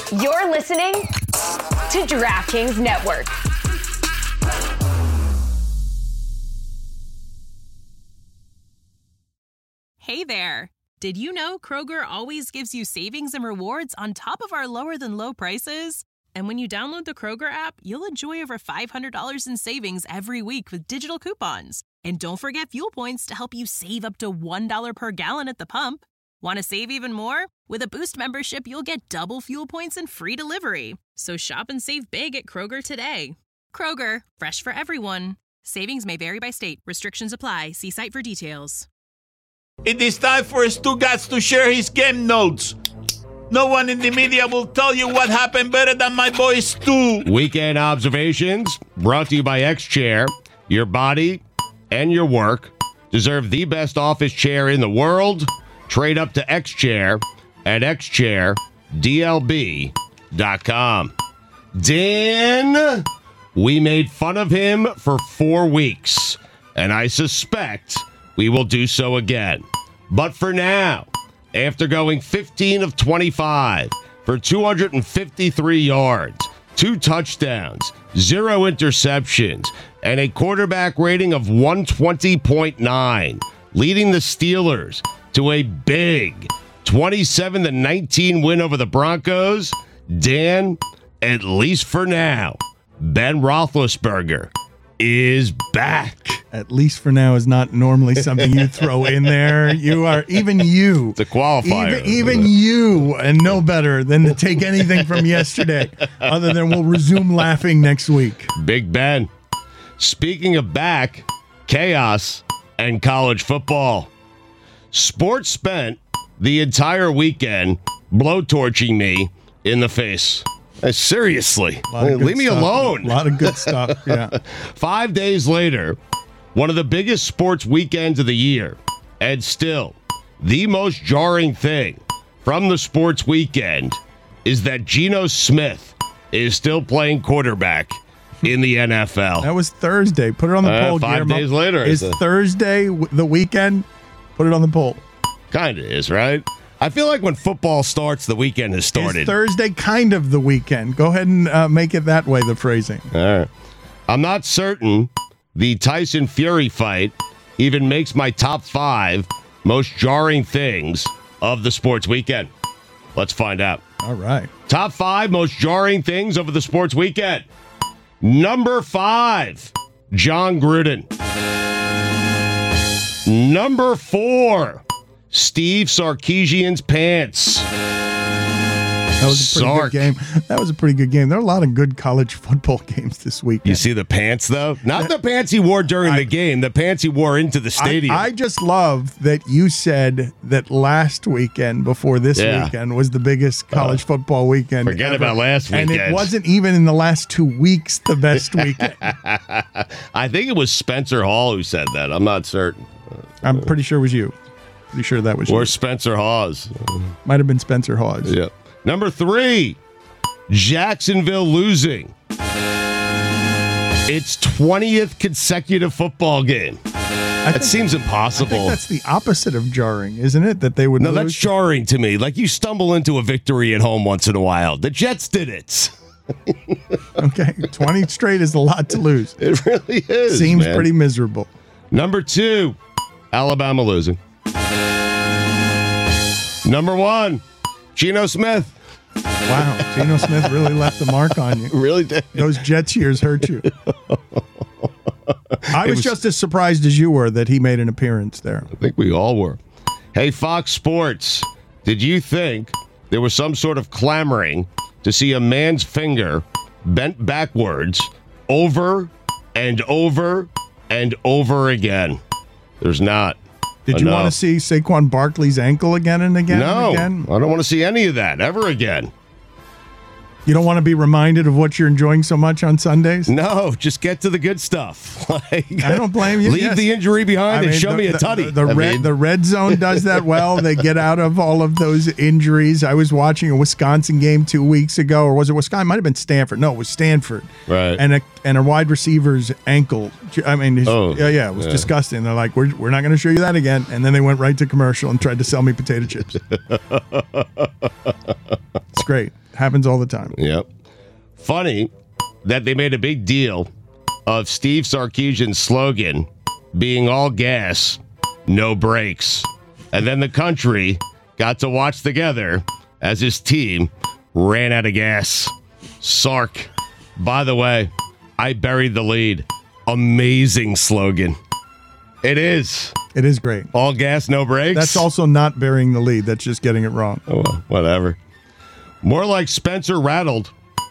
You're listening to DraftKings Network. Hey there. Did you know Kroger always gives you savings and rewards on top of our lower-than-low prices? And when you download the Kroger app, you'll enjoy over $500 in savings every week with digital coupons. And don't forget fuel points to help you save up to $1 per gallon at the pump. Want to save even more? With a Boost membership, you'll get double fuel points and free delivery. So shop and save big at Kroger today. Kroger, fresh for everyone. Savings may vary by state. Restrictions apply. See site for details. It is time for Stugats to share his game notes. No one in the media will tell you what happened better than my boy Stu. Weekend observations brought to you by X-Chair. Your body and your work deserve the best office chair in the world. Trade up to X-Chair at xchairdlb.com. Dan, we made fun of him for 4 weeks, and I suspect we will do so again. But for now, after going 15 of 25 for 253 yards, 2 touchdowns, 0 interceptions, and a quarterback rating of 120.9, leading the Steelers to a big 27-19 win over the Broncos, Dan, at least for now, Ben Roethlisberger is back. At least for now is not normally something you throw in there. You are, even you. It's a qualifier. Even you, and no better than to take anything from yesterday, other than we'll resume laughing next week. Big Ben. Speaking of back, chaos and college football. Sports spent the entire weekend blowtorching me in the face. Seriously, leave me alone. A lot of good stuff, yeah. 5 days later, one of the biggest sports weekends of the year, and still, the most jarring thing from the sports weekend is that Geno Smith is still playing quarterback in the NFL. That was Thursday. Put it on the poll, 5 Guillermo. days later. Is Thursday the weekend? Put it on the poll. Kind of is, right? I feel like when football starts, the weekend has started. Is Thursday kind of the weekend? Go ahead and make it that way, the phrasing. All right. I'm not certain the Tyson Fury fight even makes my top 5 most jarring things of the sports weekend. Let's find out. All right. Top 5 most jarring things over the sports weekend. Number 5, John Gruden. Number 4, Steve Sarkisian's pants. That was a pretty good game. That was a pretty good game. There are a lot of good college football games this weekend. You see the pants, though? Not the pants he wore during the game, the pants he wore into the stadium. I just love that you said that last weekend before this weekend was the biggest college football weekend Forget ever. about last weekend. And it wasn't even in the last 2 weeks the best weekend. I think it was Spencer Hall who said that. I'm not certain. I'm pretty sure it was you. Pretty sure that was you. Or Spencer Hawes. Might have been Spencer Hawes. Yeah. Number 3, Jacksonville losing its 20th consecutive football game. That seems impossible. I think that's the opposite of jarring, isn't it? That they would lose? That's jarring to me. Like you stumble into a victory at home once in a while. The Jets did it. Okay, 20 straight is a lot to lose. It really is. Seems man. pretty miserable. Number 2, Alabama losing. Number 1, Geno Smith. Wow, Geno Smith really left the mark on you. Really did. Those Jets years hurt you. I was just as surprised as you were that he made an appearance there. I think we all were. Hey, Fox Sports, did you think there was some sort of clamoring to see a man's finger bent backwards over and over and over again? There's not. Did you want to see Saquon Barkley's ankle again and again No, and again? I don't want to see any of that ever again. You don't want to be reminded of what you're enjoying so much on Sundays? No, just get to the good stuff. I don't blame you. Leave the injury behind and show me a tutty. The red zone does that well. They get out of all of those injuries. I was watching a Wisconsin game 2 weeks ago, or was it Wisconsin? It might have been Stanford. No, it was Stanford. Right. And a wide receiver's ankle. I mean, it was disgusting. They're like, we're not going to show you that again. And then they went right to commercial and tried to sell me potato chips. It's great. Happens all the time. Yep. Funny that they made a big deal of Steve Sarkisian's slogan being all gas, no brakes. And then the country got to watch together as his team ran out of gas. Sark. By the way, I buried the lead. Amazing slogan. It is. It is great. All gas, no brakes. That's also not burying the lead. That's just getting it wrong. Oh, well, whatever. More like Spencer rattled.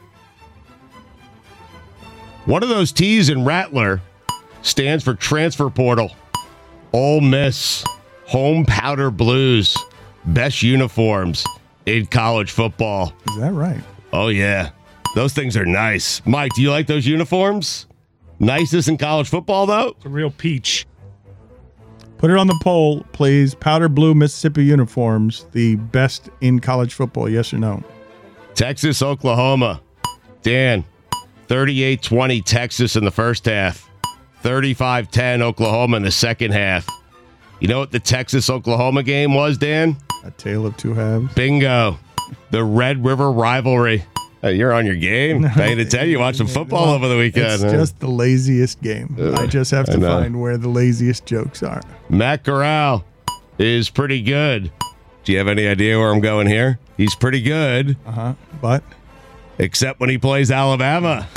One of those T's in Rattler stands for transfer portal. Ole Miss, home powder blues, best uniforms in college football. Is that right? Oh, yeah. Those things are nice. Mike, do you like those uniforms? Nicest in college football, though? It's a real peach. Put it on the poll, please. Powder blue Mississippi uniforms, the best in college football, yes or no? Texas, Oklahoma. Dan, 38-20 Texas in the first half. 35-10 Oklahoma in the second half. You know what the Texas-Oklahoma game was, Dan? A tale of two halves. Bingo. The Red River rivalry. Hey, you're on your game. Paying attention. You watch some football over the weekend. It's just the laziest game. I just have to find where the laziest jokes are. Matt Corral is pretty good. Do you have any idea where I'm going here? He's pretty good. But? Except when he plays Alabama.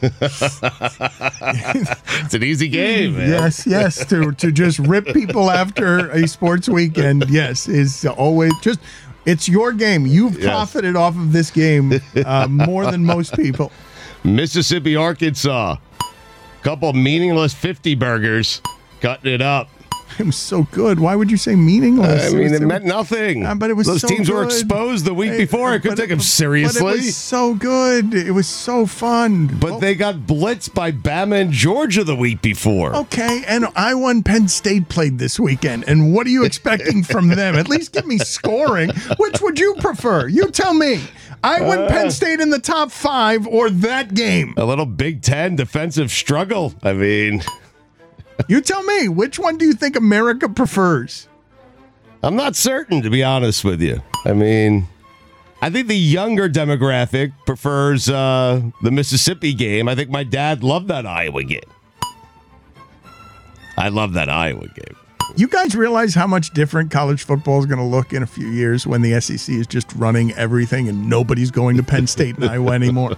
It's an easy game, man. Yes. To just rip people after a sports weekend, yes, is always just... It's your game. You've profited off of this game more than most people. Mississippi, Arkansas. Couple meaningless 50 burgers. Cutting it up. It was so good. Why would you say meaningless? I mean, it meant nothing. But it was Those so teams were good. exposed the week before. I couldn't take them seriously. But it was so good. It was so fun. But they got blitzed by Bama and Georgia the week before. Okay, and Iowa and Penn State played this weekend. And what are you expecting from them? At least give me scoring. Which would you prefer? You tell me. Iowa and Penn State in the top 5 or that game? A little Big Ten defensive struggle. I mean... You tell me, which one do you think America prefers? I'm not certain, to be honest with you. I mean, I think the younger demographic prefers the Mississippi game. I think my dad loved that Iowa game. I love that Iowa game. You guys realize how much different college football is going to look in a few years when the SEC is just running everything and nobody's going to Penn State and Iowa anymore?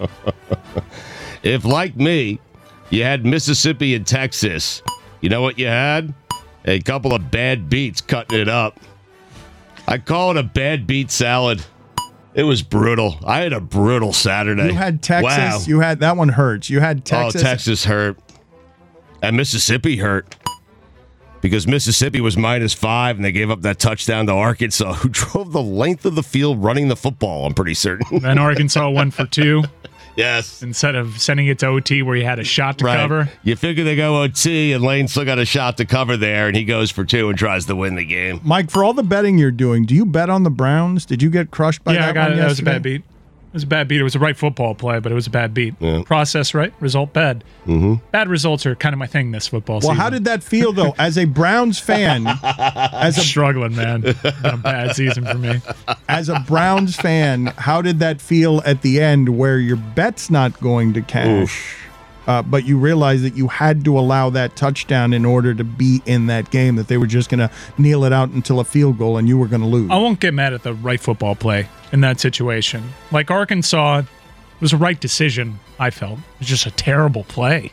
If, like me, you had Mississippi and Texas, you know what you had? A couple of bad beats cutting it up. I call it a bad beat salad. It was brutal. I had a brutal Saturday. You had Texas. Wow. You had that one hurts. You had Texas. Oh, Texas hurt. And Mississippi hurt. Because Mississippi was -5 and they gave up that touchdown to Arkansas, who drove the length of the field running the football, I'm pretty certain. Then Arkansas went for 2. Yes. Instead of sending it to OT where he had a shot to cover. You figure they go OT and Lane still got a shot to cover there, and he goes for 2 and tries to win the game. Mike, for all the betting you're doing, do you bet on the Browns? Did you get crushed by that one yesterday? That was a bad beat. It was a bad beat. It was a right football play, but it was a bad beat. Yeah. Process right, result bad. Mm-hmm. Bad results are kind of my thing this football season. Well, how did that feel, though, as a Browns fan? Struggling, man. Been a bad season for me. As a Browns fan, how did that feel at the end where your bet's not going to cash, but you realize that you had to allow that touchdown in order to be in that game, that they were just going to kneel it out until a field goal and you were going to lose? I won't get mad at the right football play in that situation. Like Arkansas, it was a right decision, I felt. It was just a terrible play.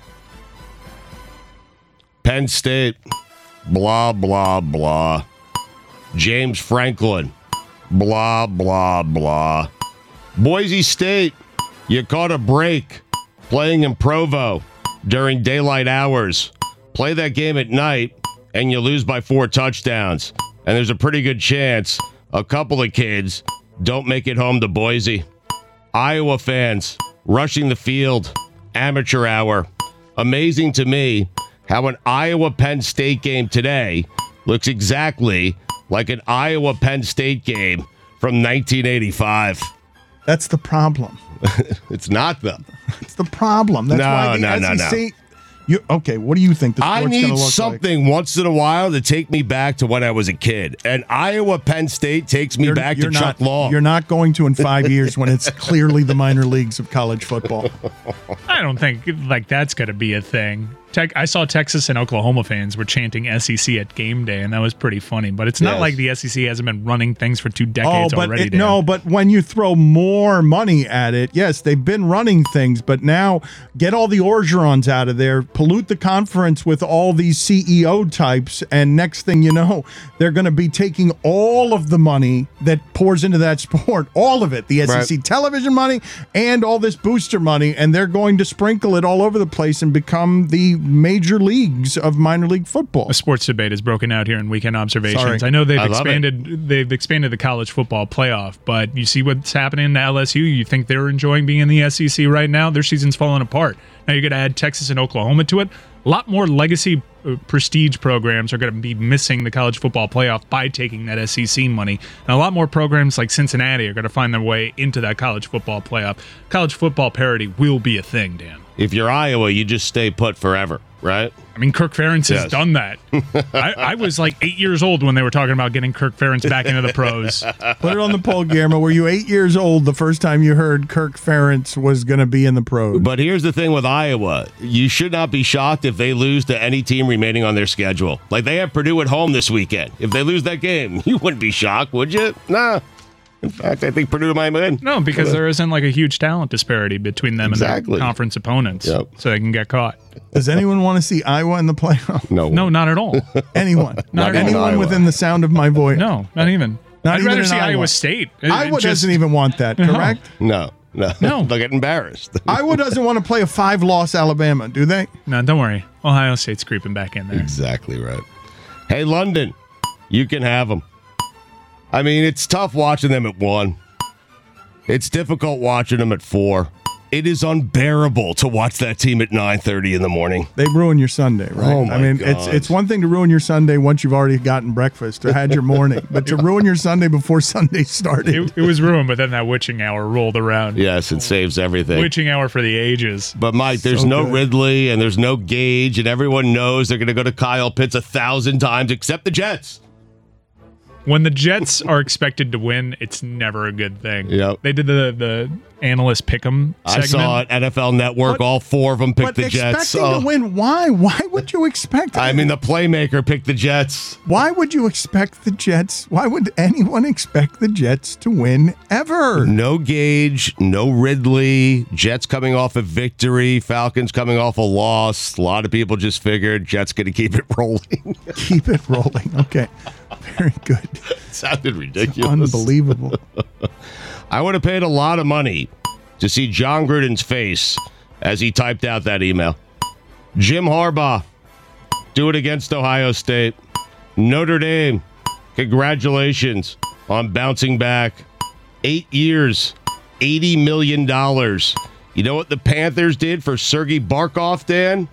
Penn State, blah, blah, blah. James Franklin, blah, blah, blah. Boise State, you caught a break playing in Provo during daylight hours. Play that game at night, and you lose by 4 touchdowns. And there's a pretty good chance a couple of kids don't make it home to Boise. Iowa fans rushing the field, amateur hour. Amazing to me how an Iowa-Penn State game today looks exactly like an Iowa-Penn State game from 1985. That's the problem. It's not, though. It's the problem. That's why the SEC... Okay, what do you think the sport's I going to need look something once in a while to take me back to when I was a kid. And Iowa Penn State takes me back to Chuck Long. You're not going to in 5 years when it's clearly the minor leagues of college football. I don't think that's going to be a thing. I saw Texas and Oklahoma fans were chanting SEC at game day, and that was pretty funny. But it's not like the SEC hasn't been running things for 2 decades already. But when you throw more money at it, yes, they've been running things, but now get all the Orgerons out of there, pollute the conference with all these CEO types, and next thing you know, they're going to be taking all of the money that pours into that sport, all of it, the SEC television money and all this booster money, and they're going to sprinkle it all over the place and become the major leagues of minor league football. A sports debate is broken out here in Weekend Observations. Sorry. I know they've expanded the college football playoff, but you see what's happening to LSU. You think they're enjoying being in the SEC right now? Their season's falling apart. Now you're going to add Texas and Oklahoma to it. A lot more legacy prestige programs are going to be missing the college football playoff by taking that SEC money. And a lot more programs like Cincinnati are going to find their way into that college football playoff. College football parity will be a thing, Dan. If you're Iowa, you just stay put forever, right? I mean, Kirk Ferentz has done that. I was like 8 years old when they were talking about getting Kirk Ferentz back into the pros. Put it on the poll, Guillermo. Were you 8 years old the first time you heard Kirk Ferentz was going to be in the pros? But here's the thing with Iowa. You should not be shocked if they lose to any team remaining on their schedule. Like, they have Purdue at home this weekend. If they lose that game, you wouldn't be shocked, would you? Nah. In fact, I think Purdue might win. No, because there isn't like a huge talent disparity between them and their conference opponents, so they can get caught. Does anyone want to see Iowa in the playoffs? No, not at all. Anyone? Not anyone within the sound of my voice? No, not even. I'd rather see Iowa State. Iowa doesn't even want that, correct? No. They'll get embarrassed. Iowa doesn't want to play a 5-loss Alabama, do they? No, don't worry. Ohio State's creeping back in there. Exactly right. Hey, London, you can have them. I mean, it's tough watching them at 1. It's difficult watching them at 4. It is unbearable to watch that team at 9:30 in the morning. They ruin your Sunday, right? Oh my God. It's one thing to ruin your Sunday once you've already gotten breakfast or had your morning, but to ruin your Sunday before Sunday started. It was ruined, but then that witching hour rolled around. Yes, it saves everything. Witching hour for the ages. But, Mike, there's no Ridley and there's no Gage, and everyone knows they're going to go to Kyle Pitts 1,000 times except the Jets. When the Jets are expected to win, it's never a good thing. Yep. They did the analyst pick'em segment. I saw it. NFL Network, all 4 of them picked the Jets. Expecting to win, why? Why would you expect I mean, the playmaker picked the Jets. Why would you expect the Jets? Why would anyone expect the Jets to win ever? No Gage, no Ridley. Jets coming off a victory. Falcons coming off a loss. A lot of people just figured Jets going to keep it rolling. Keep it rolling. Okay. Very good. Sounded ridiculous. Unbelievable. I would have paid a lot of money to see John Gruden's face as he typed out that email. Jim Harbaugh, do it against Ohio State. Notre Dame, congratulations on bouncing back. 8 years, $80 million. You know what the Panthers did for Sergei Barkov, Dan?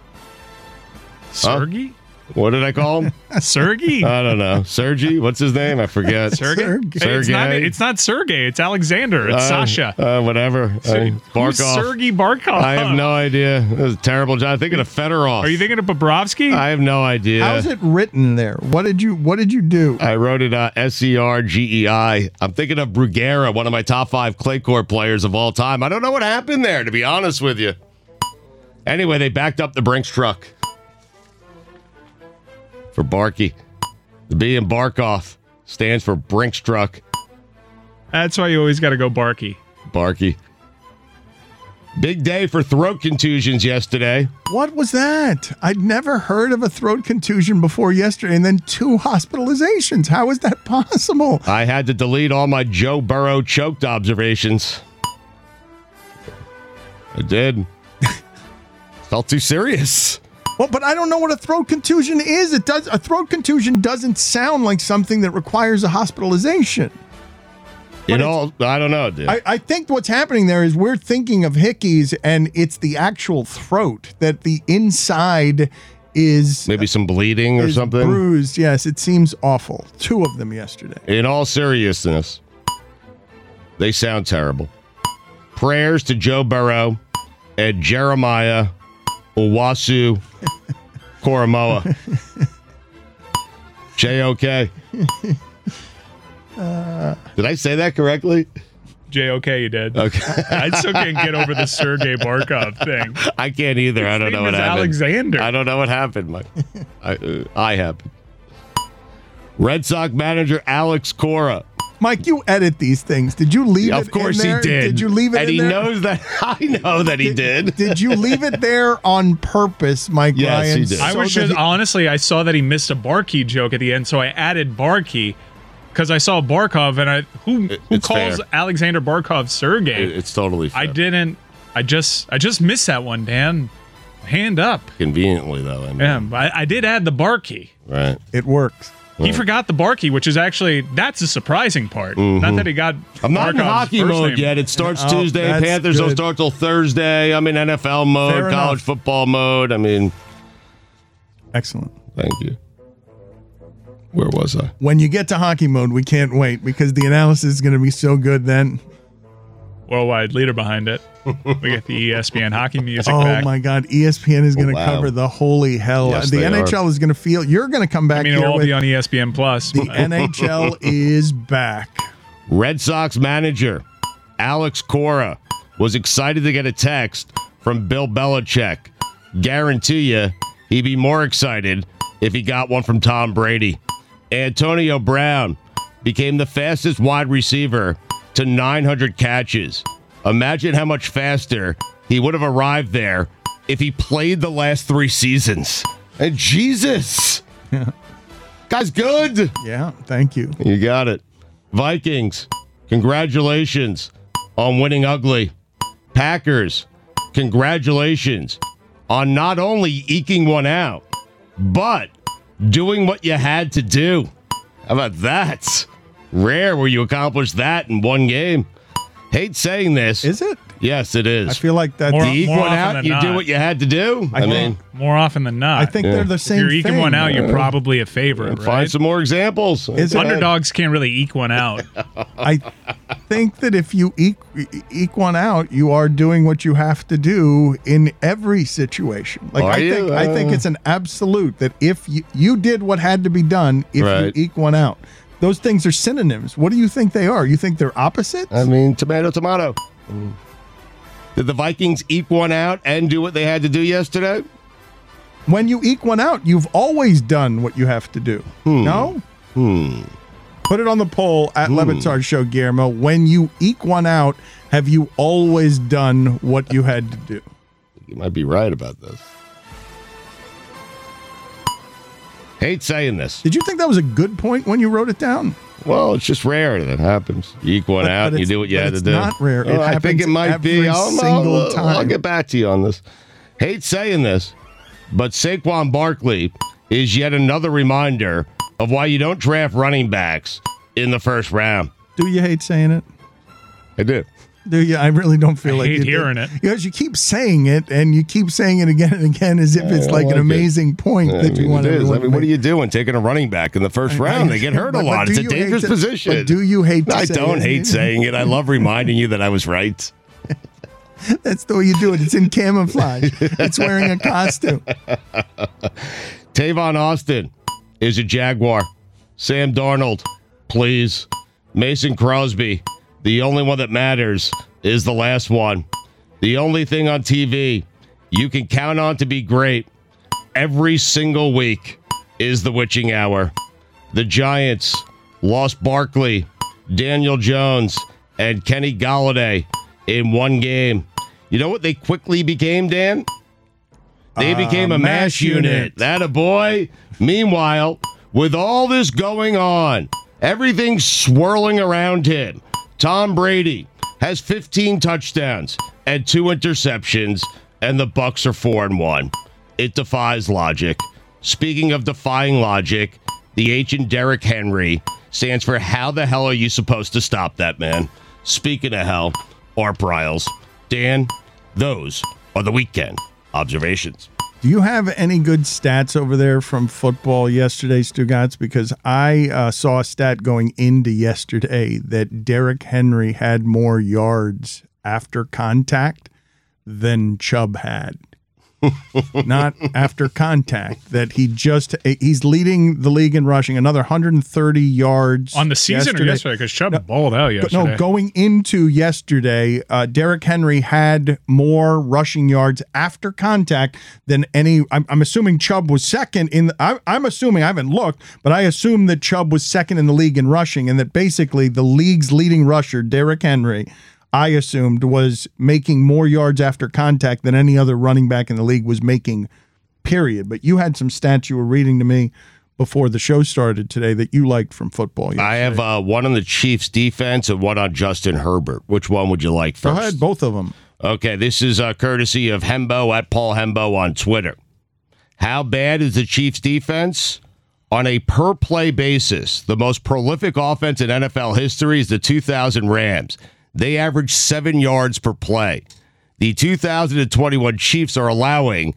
Sergei? What did I call him? Sergei? I don't know. Sergei? What's his name? I forget. Sergei? It's not Sergei. It's Alexander. It's Sasha. Whatever. Who's Sergei Barkov? I have no idea. It was a terrible job. I'm thinking of Fedorov. Are you thinking of Bobrovsky? I have no idea. How's it written there? What did you do? I wrote it Sergei. I'm thinking of Bruguera, one of my top 5 clay court players of all time. I don't know what happened there, to be honest with you. Anyway, they backed up the Brinks truck for Barkey. The B in Barkov stands for Brinks truck. That's why you always got to go Barkey. Barkey. Big day for throat contusions yesterday. What was that? I'd never heard of a throat contusion before yesterday, and then 2 hospitalizations. How is that possible? I had to delete all my Joe Burrow choked observations. I did. Felt too serious. Well, but I don't know what a throat contusion is. A throat contusion doesn't sound like something that requires a hospitalization. I don't know, dude. I think what's happening there is we're thinking of hickeys, and it's the actual throat, that the inside is... Maybe some bleeding or something? Bruised, yes. It seems awful. 2 of them yesterday. In all seriousness, they sound terrible. Prayers to Joe Burrow and Jeremiah Owasu Koromoa. J-O-K. Did I say that correctly? JOK, you did. Okay. I still can't get over the Sergei Barkov thing. I can't either. I don't know what happened. Alexander. I don't know what happened, Mike. I happened. Red Sox manager Alex Cora. Mike, you edit these things. Did you leave it Of course in there? he did. Did you leave it and in he there? knows that. I know that he did. Did you leave it there on purpose, Mike Yes, Ryan? he did. I was just, honestly, I saw that he missed a Barkey joke at the end, so I added Barkey because I saw Barkov, and who It's calls fair. Alexander Barkov Sergey? It's totally fair. I didn't. I just missed that one, Dan. Hand up. Conveniently, though. I mean, Yeah, I did add the Barkey. right. It works. He forgot the Barkey, which is actually that's the surprising part. Not that he got. I'm not in Barkov's hockey first mode name. yet. It starts Oh, Tuesday. that's Panthers don't good. start till Thursday. I'm in NFL mode, Fair college enough. football mode. I mean, Excellent. thank you. Where was I? When you get to hockey mode, we can't wait because the analysis is going to be so good then. Worldwide leader behind it. We get the ESPN hockey music Oh back. my God, ESPN is going to wow. cover the holy hell. Yes, the they NHL is going to feel. You're going to come back I mean, here it'll all with be on ESPN Plus. the NHL is back. Red Sox manager Alex Cora was excited to get a text from Bill Belichick. Guarantee you he'd be more excited if he got one from Tom Brady. Antonio Brown became the fastest wide receiver to 900 catches. Imagine how much faster he would have arrived there if he played the last 3 seasons. And Jesus! Guy's good! Yeah, thank you. You got it. Vikings, congratulations on winning ugly. Packers, congratulations on not only eking one out, but doing what you had to do. How about that? Rare where you accomplish that in one game. Hate saying this. Is it? Yes, it is. I feel like that's. More- you eke more one often out, than you do not. what you had to do. I mean, More often than not. I think they're the if same you're thing. eking one out, you're probably a favorite, find right? some more examples. Is it- Underdogs can't really eke one out. I think that if you eke one out, you are doing what you have to do in every situation. Like Are I you? think, I think it's an absolute that if you did what had to be done, if Right. you eke one out, those things are synonyms. What do you think they are? You think they're opposites? I mean, tomato, tomato. Did the Vikings eke one out and do what they had to do yesterday? When you eke one out, you've always done what you have to do. No? Put it on the poll at Levitard Show, Guillermo. When you eke one out, have you always done what you had to do? You might be right about this. Hate saying this. Did you think that was a good point when you wrote it down? Well, it's just rare that happens. You eke one out and you it's- do what you but had to it's do. not rare. It Well, I think happens it might be. every single time. I'll get back to you on this. Hate saying this, but Saquon Barkley is yet another reminder of why you don't draft running backs in the first round. Do you hate saying it? I do. Do you? I really don't feel I like hate you do. hearing it. Because you keep saying it and you keep saying it again and again as if it's like like an it. amazing point that you want it is. everyone I mean, to what are make. you doing taking a running back in the first round? They get hurt a But lot. do It's a you hate dangerous to- position. But do you hate to I say don't it? hate saying it. I love reminding you that I was right. That's the way you do it. It's in camouflage. It's wearing a costume. Tavon Austin is a Jaguar. Sam Darnold, please. Mason Crosby, the only one that matters is the last one. The only thing on TV you can count on to be great every single week is the witching hour. The Giants lost Barkley, Daniel Jones, and Kenny Golladay in one game. You know what they quickly became, Dan? They became a mash unit. That a boy. Meanwhile, with all this going on, everything swirling around him, Tom Brady has 15 touchdowns and 2 interceptions, and the Bucs are 4-1. It defies logic. Speaking of defying logic, the H in Derrick Henry stands for how the hell are you supposed to stop that man? Speaking of hell, Art Briles. Dan, those are the weekend observations. Do you have any good stats over there from football yesterday, Stugotz? Because I saw a stat going into yesterday that Derrick Henry had more yards after contact than Chubb had. not after contact. That he's leading the league in rushing, another 130 yards on the season or yesterday, because Chubb balled out yesterday. No, going into yesterday, Derrick Henry had more rushing yards after contact than any. I'm assuming Chubb was second in. I'm assuming, I haven't looked, but I assume that Chubb was second in the league in rushing, and that basically the league's leading rusher, Derrick Henry, I assumed was making more yards after contact than any other running back in the league was making, period. But you had some stats you were reading to me before the show started today that you liked from football yesterday. I have one on the Chiefs defense and one on Justin Herbert. Which one would you like first? Go ahead, both of them. Okay, this is courtesy of Hembo at Paul Hembo on Twitter. How bad is the Chiefs defense? On a per-play basis, the most prolific offense in NFL history is the 2000 Rams. They average 7 yards per play. The 2021 Chiefs are allowing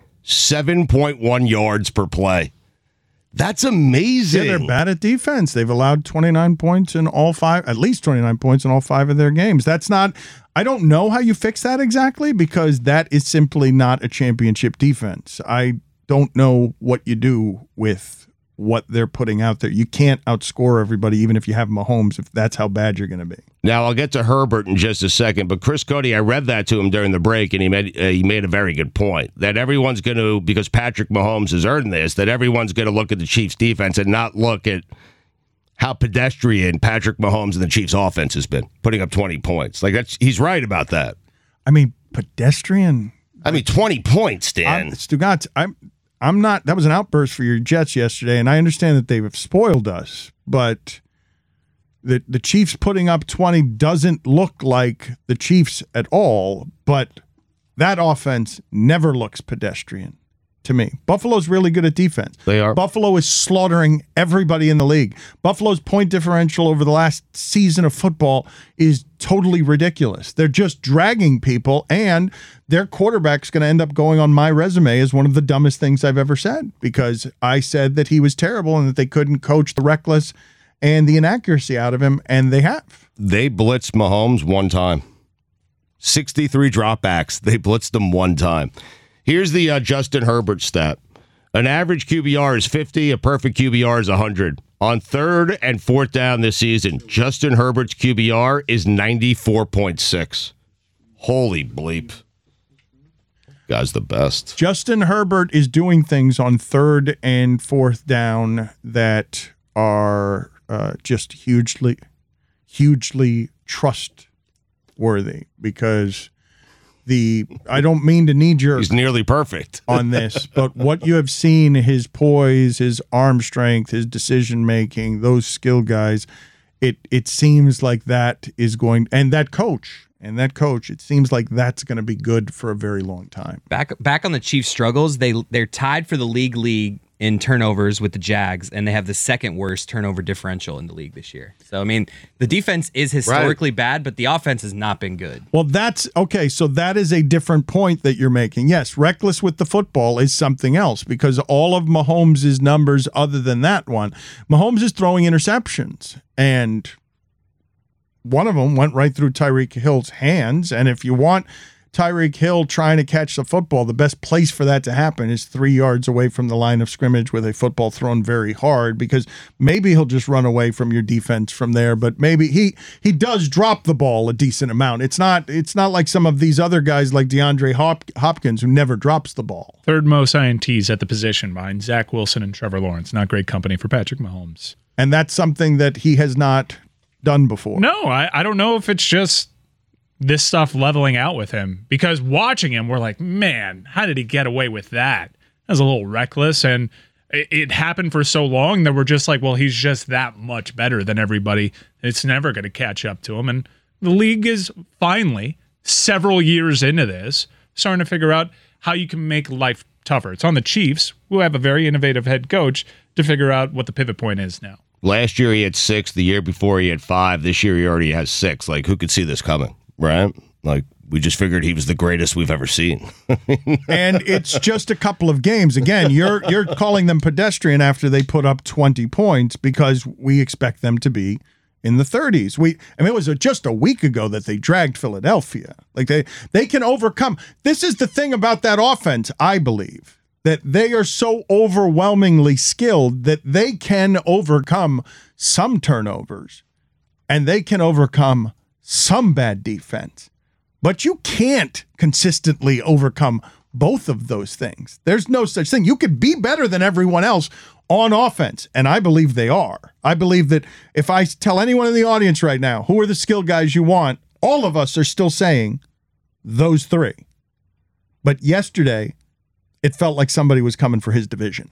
7.1 yards per play. That's amazing. Yeah, they're bad at defense. They've allowed 29 points in all five, at least 29 points in all 5 of their games. That's not, I don't know how you fix that exactly, because that is simply not a championship defense. I don't know what you do with what they're putting out there. You can't outscore everybody, even if you have Mahomes, if that's how bad you're going to be. Now, I'll get to Herbert in just a second, but Chris Cody, I read that to him during the break, and he made a very good point, that everyone's going to, because Patrick Mahomes has earned this, that everyone's going to look at the Chiefs' defense and not look at how pedestrian Patrick Mahomes and the Chiefs' offense has been, putting up 20 points. He's right about that. I mean, pedestrian? 20 points, Dan. Stugotz, I'm not. That was an outburst for your Jets yesterday, and I understand that they have spoiled us, but the Chiefs putting up 20 doesn't look like the Chiefs at all, but that offense never looks pedestrian to me. Buffalo's really good at defense. They are. Buffalo is slaughtering everybody in the league. Buffalo's point differential over the last season of football is totally ridiculous. They're just dragging people, and their quarterback's going to end up going on my resume as one of the dumbest things I've ever said, because I said that he was terrible and that they couldn't coach the reckless and the inaccuracy out of him, and they have. They blitzed Mahomes one time. 63 dropbacks. They blitzed him one time. Here's the Justin Herbert stat. An average QBR is 50. A perfect QBR is 100. On 3rd and 4th down this season, Justin Herbert's QBR is 94.6. Holy bleep. Guy's the best. Justin Herbert is doing things on 3rd and 4th down that are just hugely trustworthy, because I don't mean to knee-jerk. He's nearly perfect on this, but what you have seen, his poise, his arm strength, his decision-making, those skill guys, it seems like that is going, and that coach, it seems like that's going to be good for a very long time. Back on the Chiefs' struggles, they're tied for the league in turnovers with the Jags, and they have the 2nd worst turnover differential in the league this year. So, I mean, the defense is historically bad, but the offense has not been good. Well, that's okay. So that is a different point that you're making. Yes, reckless with the football is something else, because all of Mahomes' numbers, other than that one, Mahomes is throwing interceptions, and one of them went right through Tyreek Hill's hands. And if you want Tyreek Hill trying to catch the football, the best place for that to happen is 3 yards away from the line of scrimmage with a football thrown very hard, because maybe he'll just run away from your defense from there, but maybe he does drop the ball a decent amount. It's not like some of these other guys like DeAndre Hopkins, who never drops the ball. 3rd most INTs at the position behind Zach Wilson and Trevor Lawrence. Not great company for Patrick Mahomes. And that's something that he has not done before. No, I don't know if it's just this stuff leveling out with him, because watching him, we're like, man, how did he get away with that? That was a little reckless, and it happened for so long that we're just like, well, he's just that much better than everybody. It's never going to catch up to him, and the league is finally, several years into this, starting to figure out how you can make life tougher. It's on the Chiefs, who have a very innovative head coach, to figure out what the pivot point is now. Last year he had 6. The year before he had 5. This year he already has 6. Like, who could see this coming? Right? Like, we just figured he was the greatest we've ever seen. And it's just a couple of games. Again, you're calling them pedestrian after they put up 20 points, because we expect them to be in the 30s. It was just a week ago that they dragged Philadelphia. Like they can overcome. This is the thing about that offense, I believe, that they are so overwhelmingly skilled that they can overcome some turnovers and they can overcome some bad defense. But you can't consistently overcome both of those things. There's no such thing. You could be better than everyone else on offense, and I believe they are. I believe that if I tell anyone in the audience right now, who are the skill guys you want, all of us are still saying those three. But yesterday, it felt like somebody was coming for his division.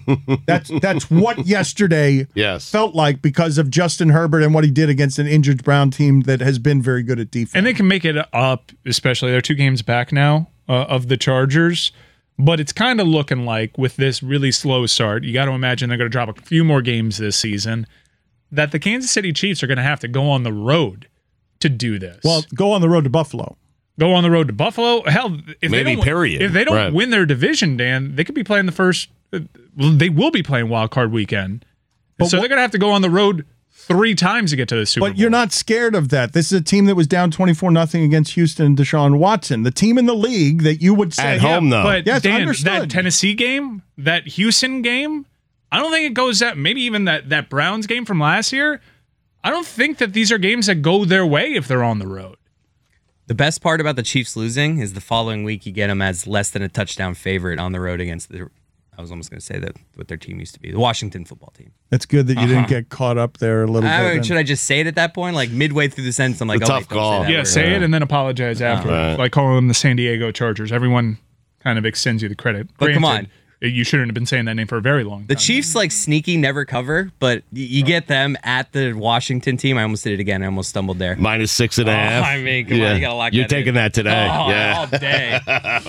That's what yesterday felt like because of Justin Herbert and what he did against an injured Brown team that has been very good at defense. And they can make it up, especially they're 2 games back now of the Chargers. But it's kind of looking like with this really slow start, you got to imagine they're going to drop a few more games this season, that the Kansas City Chiefs are going to have to go on the road to do this. Well, go on the road to Buffalo. Go on the road to Buffalo. Hell, if Maybe they don't win their division, Dan, they could be playing the first. They will be playing Wild Card Weekend, so they're going to have to go on the road 3 times to get to the Super Bowl. But you're not scared of that. This is a team that was down 24-0 against Houston and Deshaun Watson, the team in the league that you would say at home though. But yes, Dan, understood. that Tennessee game, that Houston game, I don't think it goes that. Maybe even that Browns game from last year. I don't think that these are games that go their way if they're on the road. The best part about the Chiefs losing is the following week you get them as less than a touchdown favorite on the road against I was almost going to say that what their team used to be, the Washington football team. It's good that you didn't get caught up there a little bit. Should I just say it at that point? Like midway through the sentence, I'm like, tough call. Yeah, say it and then apologize after. Like calling them the San Diego Chargers. Everyone kind of extends you the credit. But come on. You shouldn't have been saying that name for a very long time. The Chiefs like sneaky never cover, but you get them at the Washington team. I almost did it again. I almost stumbled there. -6.5. I mean, come on, you gotta lock that in. You're taking that today. All day.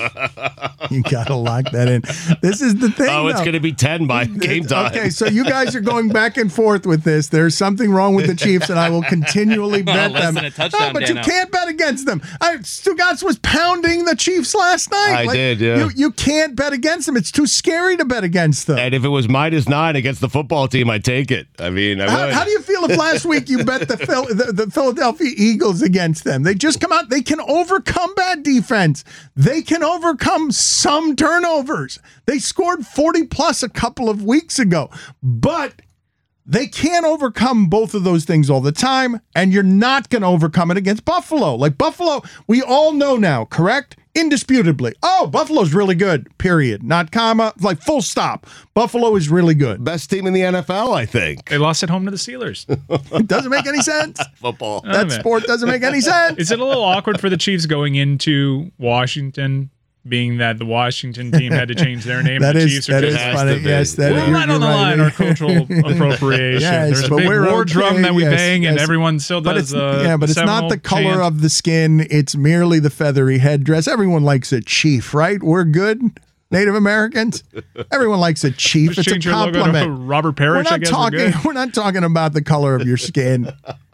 You gotta lock that in. This is the thing. It's going to be 10 by game time. Okay, so you guys are going back and forth with this. There's something wrong with the Chiefs, and I will continually bet less them. than a touchdown, But you Dano. can't bet against them. Stugotz was pounding the Chiefs last night. I did, yeah. You can't bet against them. It's too scary to bet against them. And if it was -9 against the football team, I'd take it. I mean, I would. How do you feel if last week you bet the Philadelphia Eagles against them? They just come out. They can overcome bad defense. They can overcome some turnovers. They scored 40+ a couple of weeks ago. But they can't overcome both of those things all the time, and you're not going to overcome it against Buffalo. Like Buffalo, we all know now, correct? Indisputably. Oh, Buffalo's really good, period. Not comma, like full stop. Buffalo is really good. Best team in the NFL, I think. They lost at home to the Steelers. It doesn't make any sense. Football. That sport doesn't make any sense. Is it a little awkward for the Chiefs going into Washington, being that the Washington team had to change their name? That the is, Chiefs that are is just, funny. Yes, that we're you're right on the right. line, our cultural appropriation. Yes, There's a but big we're war okay. drum that we Yes, bang, and yes. everyone still But does. it's not the color of the skin. It's merely the feathery headdress. Everyone likes a chief, right? We're good. Native Americans, everyone likes a chief. Just It's a change your logo to compliment. Robert Parrish. I guess we're good. We're not talking about the color of your skin.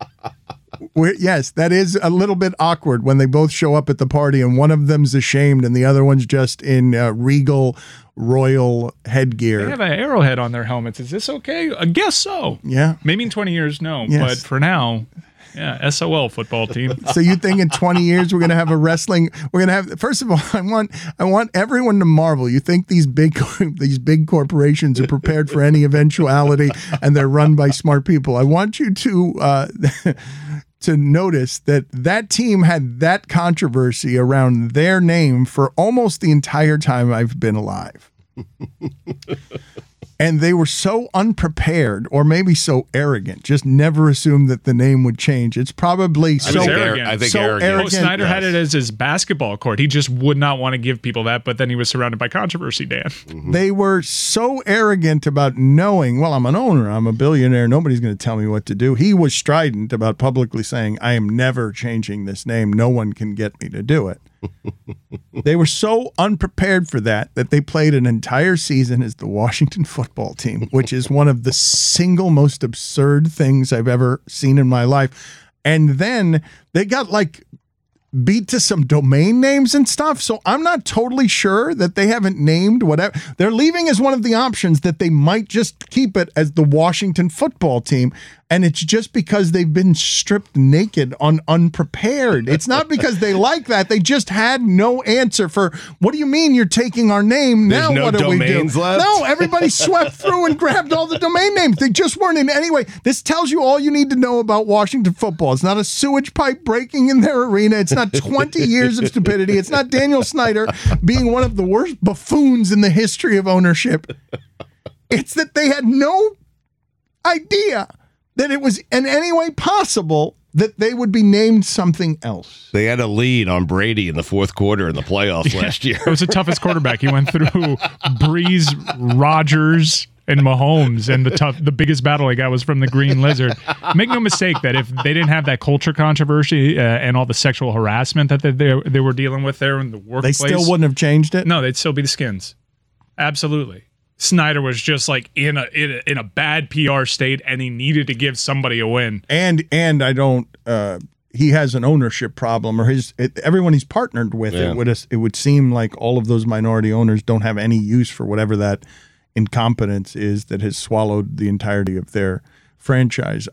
Yes, that is a little bit awkward when they both show up at the party and one of them's ashamed and the other one's just in regal royal headgear. They have an arrowhead on their helmets. Is this okay? I guess so. Yeah. Maybe in 20 years, no. Yes. But for now, yeah, SOL football team. So you think in 20 years we're going to have a wrestling? We're going to have. First of all, I want everyone to marvel. You think these big corporations are prepared for any eventuality, and they're run by smart people? I want you to to notice that team had that controversy around their name for almost the entire time I've been alive. And they were so unprepared, or maybe so arrogant, just never assumed that the name would change. It's probably so arrogant. I think so arrogant. arrogant. Snyder had it as his basketball court. He just would not want to give people that, but then he was surrounded by controversy, Dan. They were so arrogant about knowing, well, I'm an owner, I'm a billionaire, nobody's going to tell me what to do. He was strident about publicly saying, I am never changing this name. No one can get me to do it. They were so unprepared for that they played an entire season as the Washington football team, which is one of the single most absurd things I've ever seen in my life. And then they got beat to some domain names and stuff. So I'm not totally sure that they haven't named whatever. They're leaving as one of the options that they might just keep it as the Washington Football Team. And it's just because they've been stripped naked on unprepared. It's not because they like that. They just had no answer for, what do you mean you're taking our name? There's now no what do we do? domains left? No, everybody swept through and grabbed all the domain names. They just weren't in any way. This tells you all you need to know about Washington football. It's not a sewage pipe breaking in their arena. It's not 20 years of stupidity. It's not Daniel Snyder being one of the worst buffoons in the history of ownership. It's that they had no idea that it was in any way possible that they would be named something else. They had a lead on Brady in the fourth quarter in the playoffs last year. It was the toughest quarterback. He went through Breeze, Rodgers, and Mahomes, and the biggest battle he got was from the Green Lizard. Make no mistake that if they didn't have that culture controversy and all the sexual harassment that they were dealing with there in the workplace, they still wouldn't have changed it? No, they'd still be the Skins. Absolutely. Snyder was just like in a bad PR state, and he needed to give somebody a win. And I don't. He has an ownership problem, or everyone he's partnered with. Yeah. It would seem like all of those minority owners don't have any use for whatever that incompetence is that has swallowed the entirety of their franchise.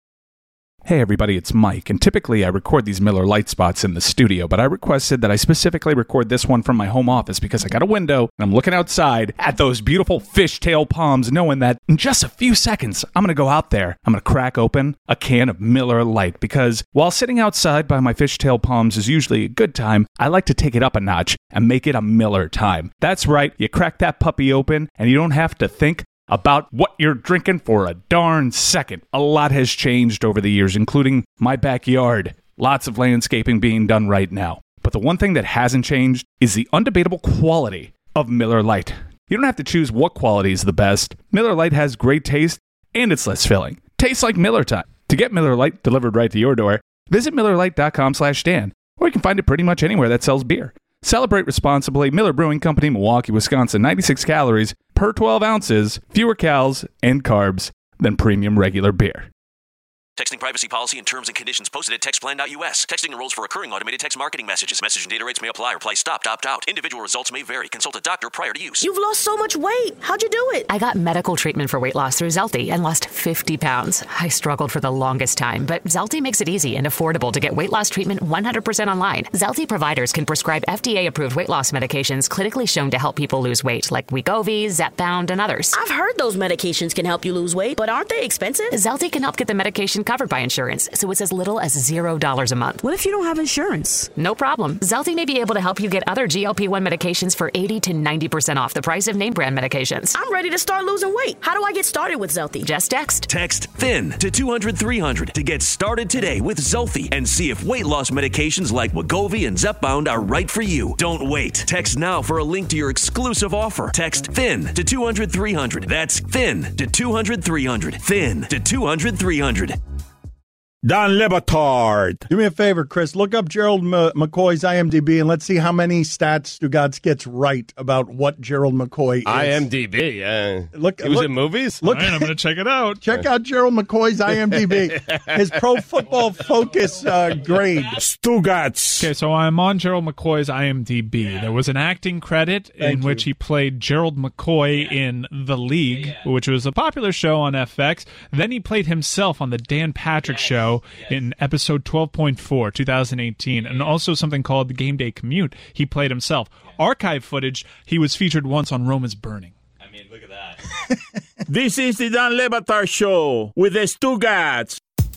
Hey everybody, it's Mike, and typically I record these Miller Lite spots in the studio, but I requested that I specifically record this one from my home office because I got a window and I'm looking outside at those beautiful fishtail palms, knowing that in just a few seconds I'm going to go out there, I'm going to crack open a can of Miller Lite, because while sitting outside by my fishtail palms is usually a good time, I like to take it up a notch and make it a Miller time. That's right, you crack that puppy open and you don't have to think about what you're drinking for a darn second. A lot has changed over the years, including my backyard. Lots of landscaping being done right now. But the one thing that hasn't changed is the undebatable quality of Miller Lite. You don't have to choose what quality is the best. Miller Lite has great taste, and it's less filling. Tastes like Miller time. To get Miller Lite delivered right to your door, visit MillerLite.com/Dan, or you can find it pretty much anywhere that sells beer. Celebrate responsibly. Miller Brewing Company, Milwaukee, Wisconsin. 96 calories per 12 ounces, fewer calories and carbs than premium regular beer. Texting privacy policy and terms and conditions posted at textplan.us. Texting enrolls for recurring automated text marketing messages. Message and data rates may apply. Reply stop, opt out. Individual results may vary. Consult a doctor prior to use. You've lost so much weight. How'd you do it? I got medical treatment for weight loss through Zelty and lost 50 pounds. I struggled for the longest time, but Zelty makes it easy and affordable to get weight loss treatment 100% online. Zelty providers can prescribe FDA-approved weight loss medications clinically shown to help people lose weight, like Wegovy, Zepbound, and others. I've heard those medications can help you lose weight, but aren't they expensive? Zelty can help get the medication covered by insurance, so it's as little as $0 a month. What if you don't have insurance? No problem. Zelty may be able to help you get other GLP-1 medications for 80 to 90% off the price of name brand medications. I'm ready to start losing weight. How do I get started with Zelty? Just text. Text THIN to 200-300 to get started today with Zelty and see if weight loss medications like Wegovy and Zepbound are right for you. Don't wait. Text now for a link to your exclusive offer. Text THIN to 200-300. That's THIN to 200-300. THIN to 200-300. Don Le Batard. Do me a favor, Chris. Look up Gerald McCoy's IMDb and let's see how many stats Stugotz gets right about what Gerald McCoy is. IMDb. He was in movies? All right, I'm going to check it out. Check out Gerald McCoy's IMDb. His Pro Football Focus grade. Stugotz. Okay, so I'm on Gerald McCoy's IMDb. There was an acting credit in which he played Gerald McCoy in The League, which was a popular show on FX. Then he played himself on The Dan Patrick Show in episode 12.4, 2018, and also something called The Game Day Commute. He played himself. Archive footage, he was featured once on Rome is Burning. I mean, look at that. This is the Don Le Batard Show with the Stugotz.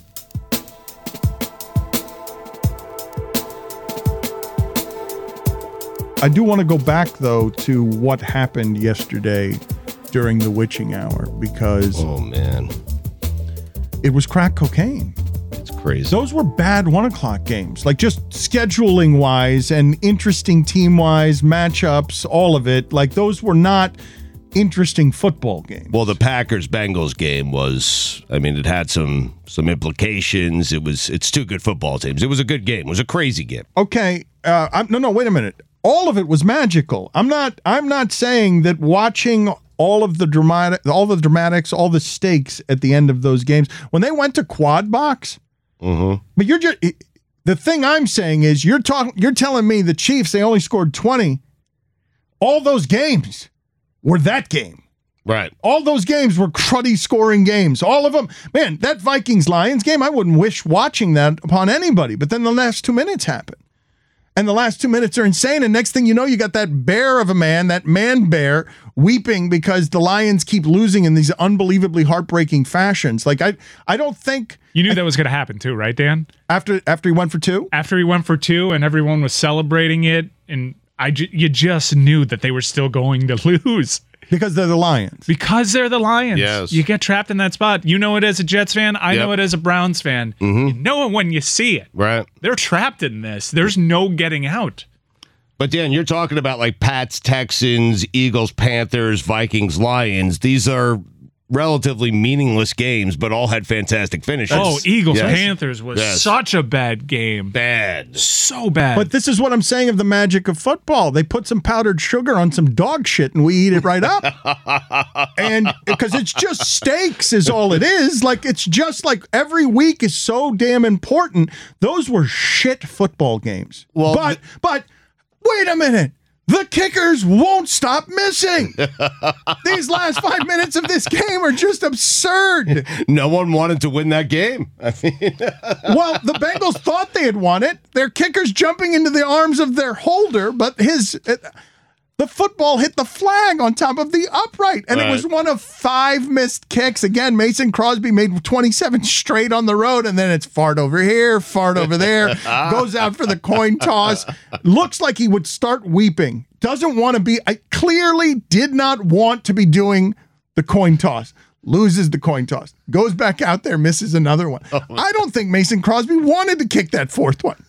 I do want to go back, though, to what happened yesterday during the witching hour, because Oh, man. it was crack cocaine. It's crazy. Those were bad 1 o'clock games, like just scheduling wise and interesting team wise matchups, all of it. Like those were not interesting football games. Well, the Packers-Bengals game was, I mean, it had some implications. It's two good football teams. It was a good game. It was a crazy game. Okay. No, wait a minute. All of it was magical. I'm not saying that watching all the dramatics, all the stakes at the end of those games, when they went to quad box, but The thing I'm saying is you're telling me the Chiefs, they only scored 20. All those games were that game. Right. All those games were cruddy scoring games. All of them. Man, that Vikings-Lions game, I wouldn't wish watching that upon anybody. But then the last 2 minutes happen. And the last 2 minutes are insane. And next thing you know, you got that bear of a man, that man bear, weeping because the Lions keep losing in these unbelievably heartbreaking fashions. Like, I don't think... You knew that was going to happen too, right, Dan? After he went for 2? After he went for 2 and everyone was celebrating it, and you just knew that they were still going to lose. Because they're the Lions. Because they're the Lions. Yes. You get trapped in that spot. You know it as a Jets fan. I know it as a Browns fan. Mm-hmm. You know it when you see it. Right. They're trapped in this. There's no getting out. But Dan, you're talking about like Pats, Texans, Eagles, Panthers, Vikings, Lions. These are relatively meaningless games, but all had fantastic finishes. Oh, Eagles, Panthers was such a bad game. Bad. So bad. But this is what I'm saying of the magic of football. They put some powdered sugar on some dog shit and we eat it right up. And because it's just steaks is all it is. Like, it's just like every week is so damn important. Those were shit football games. Well, but wait a minute. The kickers won't stop missing. These last 5 minutes of this game are just absurd. No one wanted to win that game. I mean, well, the Bengals thought they had won it. Their kicker's jumping into the arms of their holder, but the football hit the flag on top of the upright, and it was one of 5 missed kicks. Again, Mason Crosby made 27 straight on the road, and then it's fart over here, fart over there, goes out for the coin toss. Looks like he would start weeping. Doesn't want to be, clearly did not want to be doing the coin toss. Loses the coin toss. Goes back out there, misses another one. I don't think Mason Crosby wanted to kick that 4th one.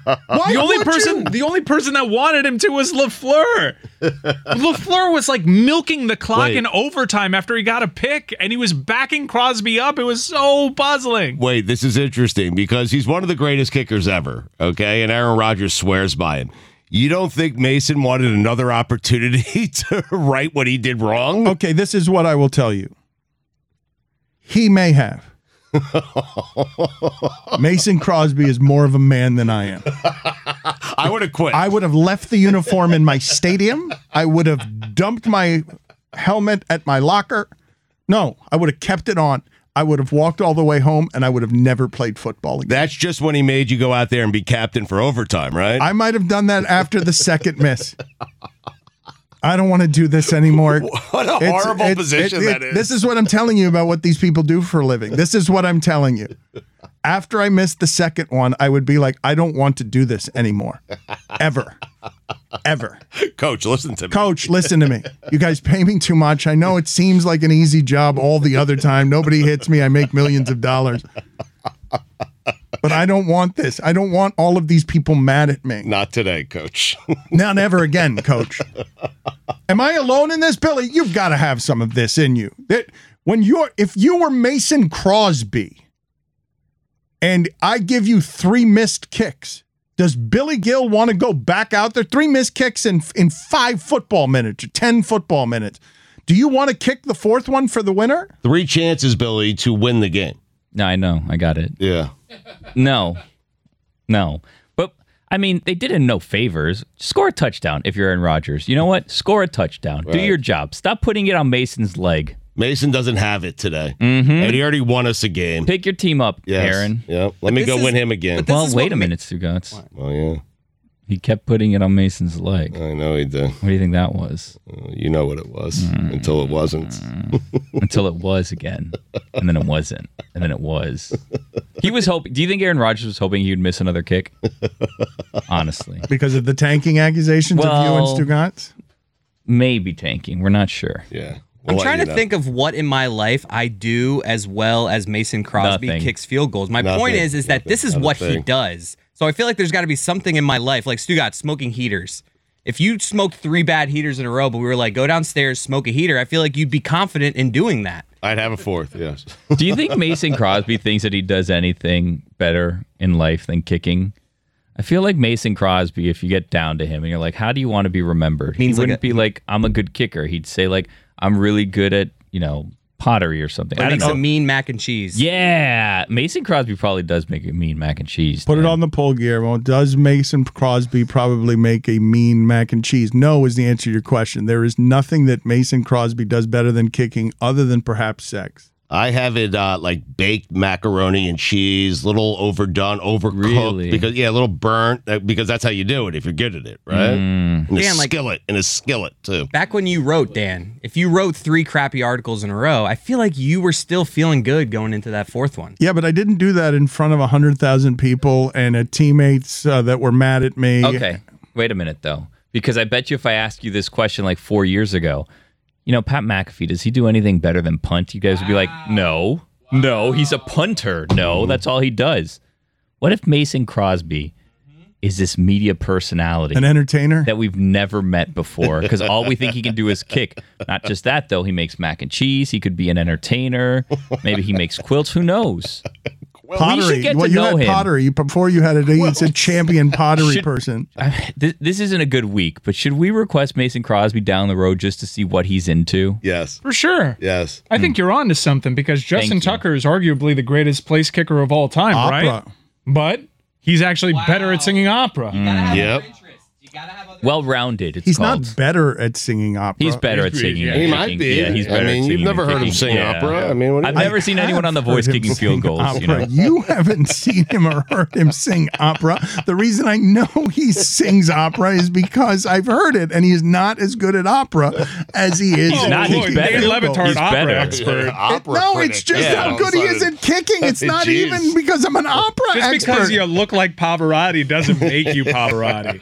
The only person that wanted him to was LaFleur. LaFleur was like milking the clock in overtime after he got a pick, and he was backing Crosby up. It was so puzzling. Wait, this is interesting because he's one of the greatest kickers ever, okay? And Aaron Rodgers swears by him. You don't think Mason wanted another opportunity to right what he did wrong? Okay, this is what I will tell you. He may have. Mason Crosby is more of a man than I am. I would have quit. I would have left the uniform in my stadium. I would have dumped my helmet at my locker. No, I would have kept it on. I would have walked all the way home, and I would have never played football again. That's just when he made you go out there and be captain for overtime, right? I might have done that after the second miss. I don't want to do this anymore. What a horrible position that is. This is what I'm telling you about what these people do for a living. This is what I'm telling you. After I missed the second one, I would be like, I don't want to do this anymore. Ever. Ever. Coach, listen to me. Coach, listen to me. You guys pay me too much. I know it seems like an easy job all the other time. Nobody hits me. I make millions of dollars. But I don't want this. I don't want all of these people mad at me. Not today, Coach. Not ever again, Coach. Am I alone in this, Billy? You've got to have some of this in you. If you were Mason Crosby and I give you 3 missed kicks, does Billy Gill want to go back out there? 3 missed kicks in 5 football minutes or 10 football minutes. Do you want to kick the 4th one for the winner? 3 chances, Billy, to win the game. No, I know. I got it. Yeah. No. But, I mean, they did him no favors. Score a touchdown if you're Aaron Rodgers. You know what? Score a touchdown. Right. Do your job. Stop putting it on Mason's leg. Mason doesn't have it today. Mm-hmm. And he already won us a game. Pick your team up, Aaron. Yep. Let me go win him again. Well, wait a minute, Stugotz. Oh, yeah. He kept putting it on Mason's leg. I know he did. What do you think that was? You know what it was. Until it wasn't. Until it was again. And then it wasn't. And then it was. He was hoping. Do you think Aaron Rodgers was hoping he would miss another kick? Honestly. Because of the tanking accusations of you and Stugotz? Maybe tanking. We're not sure. Yeah. I'm trying to think of what in my life I do as well as Mason Crosby kicks field goals. My point is that this is what he does. So I feel like there's got to be something in my life, like Stu got smoking heaters. If you smoked 3 bad heaters in a row, but we were like, go downstairs, smoke a heater, I feel like you'd be confident in doing that. I'd have a 4th, yes. Do you think Mason Crosby thinks that he does anything better in life than kicking? I feel like Mason Crosby, if you get down to him and you're like, how do you want to be remembered? He wouldn't be like, I'm a good kicker. He'd say like, I'm really good at, pottery or something. It I don't makes know. a mean mac and cheese. Yeah, Mason Crosby probably does make a mean mac and cheese. Put it on the poll, Guillermo. Does Mason Crosby probably make a mean mac and cheese? No is the answer to your question. There is nothing that Mason Crosby does better than kicking other than perhaps sex. I have it like baked macaroni and cheese, little overdone, overcooked. Really? Because a little burnt, because that's how you do it if you're good at it, right? In a Dan, skillet, too. Back when you wrote, Dan, if you wrote 3 crappy articles in a row, I feel like you were still feeling good going into that 4th one. Yeah, but I didn't do that in front of 100,000 people and teammates that were mad at me. Okay, wait a minute, though. Because I bet you if I asked you this question like 4 years ago, Pat McAfee, does he do anything better than punt? You guys would be like, no, he's a punter. No, that's all he does. What if Mason Crosby is this media personality? An entertainer? That we've never met before, because all we think he can do is kick. Not just that, though. He makes mac and cheese. He could be an entertainer. Maybe he makes quilts. Who knows? Pottery. We should get well, to you know had him. pottery before you had it. It's a champion pottery person. This isn't a good week, but should we request Mason Crosby down the road just to see what he's into? Yes. For sure. Yes. I think you're on to something because Justin Tucker is arguably the greatest place kicker of all time, right? But he's actually better at singing opera. Yep. Well-rounded, it's He's called. not better at singing opera. He's better at singing. He might be. Yeah, he's better at singing. You've never heard him sing opera. I mean, what do you I've mean? never seen anyone on The Voice kicking field goals. Opera. You haven't seen him or heard him sing opera. The reason I know he sings opera is because I've heard it, and he is not as good at opera as he is. He's at not. He's kicking better. field goals. He's opera better. expert. It's just how good he is at kicking. It's not even because I'm an opera Just expert. because you look like Pavarotti doesn't make you Pavarotti.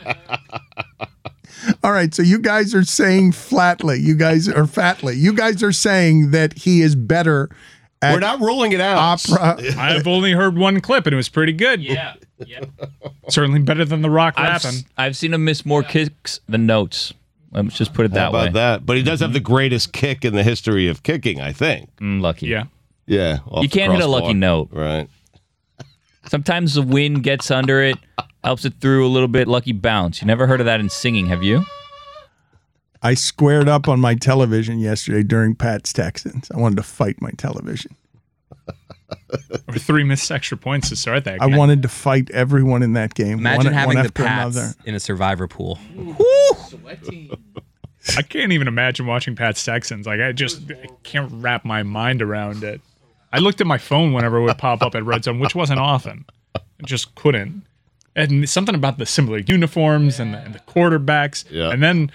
All right, so you guys are saying flatly. You guys are saying that he is better at We're not ruling it out. opera. I've only heard one clip and it was pretty good. Yeah. Certainly better than The Rock rapping. I've seen him miss more kicks than notes. Let's just put it How that way. about that? But he does have the greatest kick in the history of kicking, I think. Lucky. Yeah. Yeah. You can't hit a lucky note. Right. Sometimes the wind gets under it, helps it through a little bit. Lucky bounce. You never heard of that in singing, have you? I squared up on my television yesterday during Pat's Texans. I wanted to fight my television. Or 3 missed extra points to start that I game. wanted to fight everyone in that game. Imagine having the after Pats in a survivor pool. I can't even imagine watching Pat's Texans. I can't wrap my mind around it. I looked at my phone whenever it would pop up at Red Zone, which wasn't often. I just couldn't. And something about the similar uniforms and the quarterbacks. Yeah. And then